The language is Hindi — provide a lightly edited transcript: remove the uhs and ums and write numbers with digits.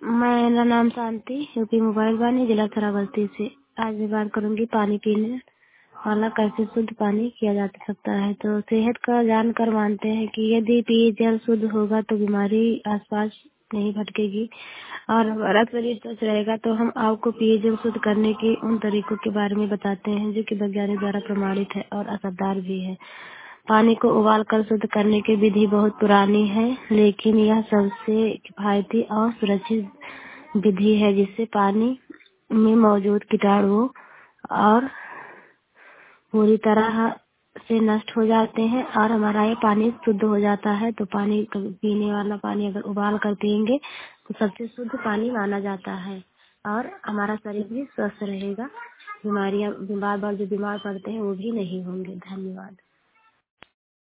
मेरा नाम शांति, यूपी मोबाइल वानी, जिला थरावती से। आज मैं बात करूंगी पानी पीने वाला कैसे शुद्ध पानी किया जा सकता है। तो सेहत का जानकर मानते हैं कि यदि पेयजल शुद्ध होगा तो बीमारी आसपास नहीं भटकेगी और हमारा शरीर स्वस्थ रहेगा। तो हम आपको पेयजल शुद्ध करने के उन तरीकों के बारे में बताते हैं जो कि वैज्ञानिक द्वारा प्रमाणित है और असरदार भी है। पानी को उबालकर शुद्ध करने की विधि बहुत पुरानी है, लेकिन यह सबसे किफायती और सुरक्षित विधि है जिससे पानी में मौजूद कीटाणुओं और पूरी तरह से नष्ट हो जाते हैं और हमारा ये पानी शुद्ध हो जाता है। तो पानी पीने वाला पानी अगर उबाल कर पियेंगे तो सबसे शुद्ध पानी माना जाता है और हमारा शरीर भी स्वस्थ रहेगा। बीमारियां बार बार जो बीमार पड़ते हैं वो भी नहीं होंगे। धन्यवाद।